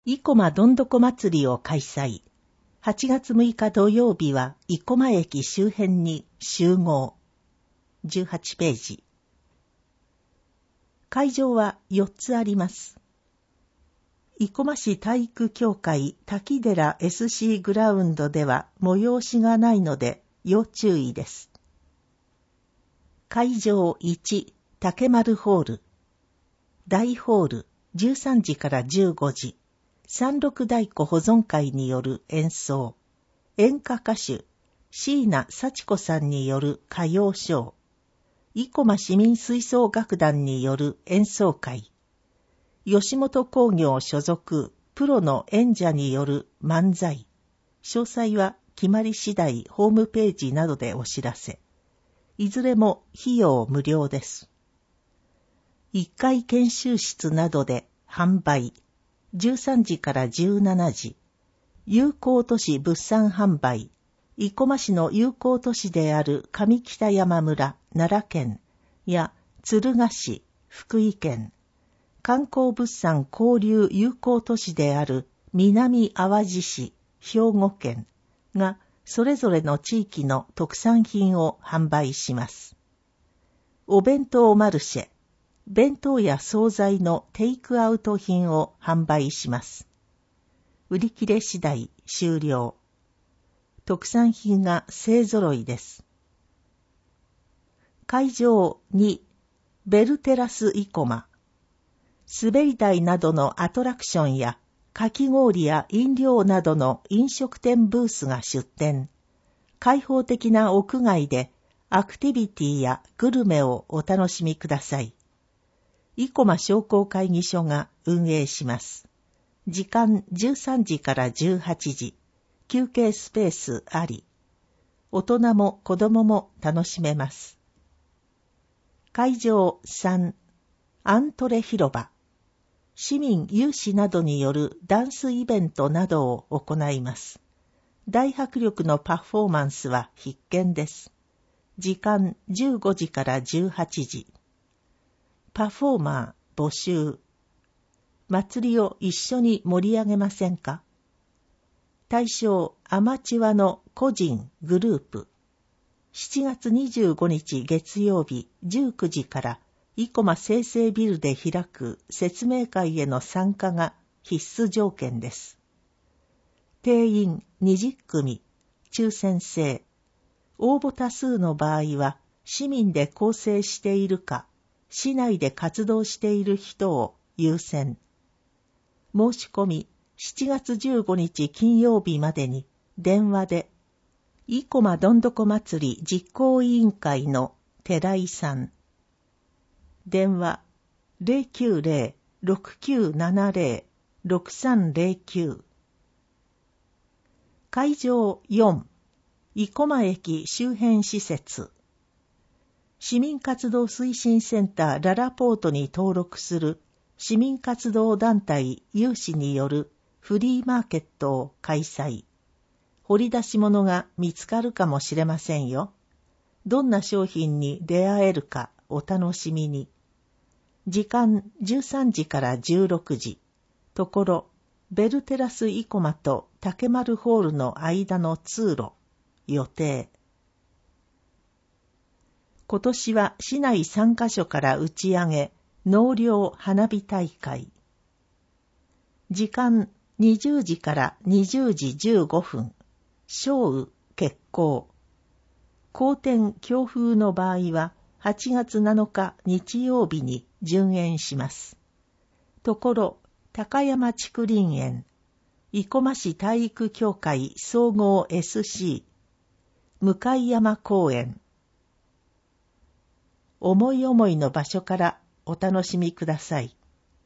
生駒どんどこ祭りを開催。8月6日土曜日は生駒駅周辺に集合。18ページ。会場は4つあります。生駒市体育協会滝寺 SC グラウンドでは催しがないので要注意です。会場1、竹丸ホール。大ホール、13時から15時。三六太鼓保存会による演奏。演歌歌手、椎名幸子さんによる歌謡ショー。生駒市民吹奏楽団による演奏会。吉本興業所属プロの演者による漫才。詳細は決まり次第ホームページなどでお知らせ。いずれも費用無料です。1階研修室などで販売。13時から17時。友好都市物産販売。生駒市の友好都市である上北山村、奈良県や敦賀市、福井県。観光物産交流友好都市である南淡路市、兵庫県がそれぞれの地域の特産品を販売します。お弁当マルシェ、弁当や惣菜のテイクアウト品を販売します。売り切れ次第終了。特産品が勢ぞろいです。会場2、ベルテラス生駒。滑り台などのアトラクションやかき氷や飲料などの飲食店ブースが出店。開放的な屋外でアクティビティやグルメをお楽しみください。生駒商工会議所が運営します。時間13時から18時。休憩スペースあり。大人も子供も楽しめます。会場3、アントレ広場。市民有志などによるダンスイベントなどを行います。大迫力のパフォーマンスは必見です。時間15時から18時。パフォーマー募集。祭りを一緒に盛り上げませんか？対象アマチュアの個人グループ。7月25日月曜日19時から生駒生成ビルで開く説明会への参加が必須条件です。定員20組、抽選制。応募多数の場合は、市民で構成しているか、市内で活動している人を優先。申し込み、7月15日金曜日までに、電話で、生駒どんどこ祭り実行委員会の寺井さん。電話090-6970-6309。会場4、生駒駅周辺施設。市民活動推進センターララポートに登録する市民活動団体有志によるフリーマーケットを開催。掘り出し物が見つかるかもしれませんよ。どんな商品に出会えるかお楽しみに。時間13時から16時。ところ、ベルテラス生駒と竹丸ホールの間の通路。予定。今年は市内3カ所から打ち上げ、納涼花火大会。時間20時から20時15分。小雨、決行。好天強風の場合は8月7日日曜日に順延します。ところ、高山竹林園、生駒市体育協会総合 SC、向山公園。思い思いの場所からお楽しみください。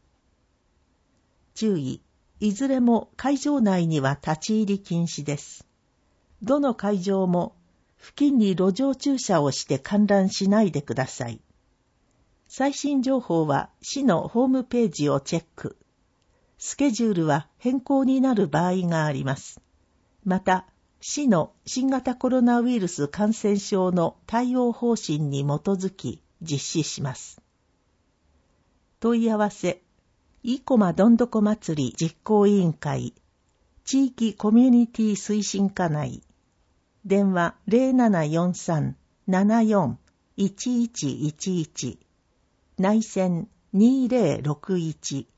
注意、いずれも会場内には立ち入り禁止です。どの会場も付近に路上駐車をして観覧しないでください。最新情報は市のホームページをチェック。スケジュールは変更になる場合があります。また、市の新型コロナウイルス感染症の対応方針に基づき実施します。問い合わせ生駒どんどこ祭り実行委員会、地域コミュニティ推進課内、電話0743-74-1111、内線2061